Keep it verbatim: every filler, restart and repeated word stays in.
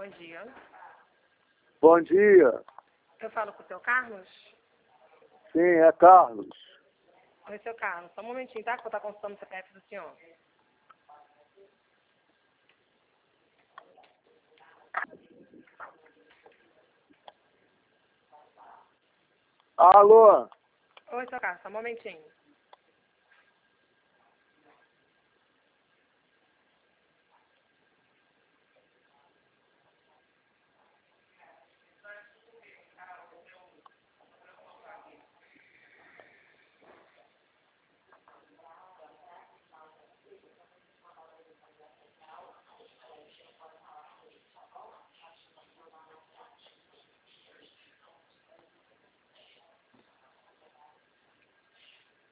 Bom dia. Bom dia. Eu falo com o seu Carlos? Sim, é Carlos. Oi, seu Carlos. Só um momentinho, tá? Que eu vou estar consultando o C P F do senhor. Alô? Oi, seu Carlos. Só um momentinho.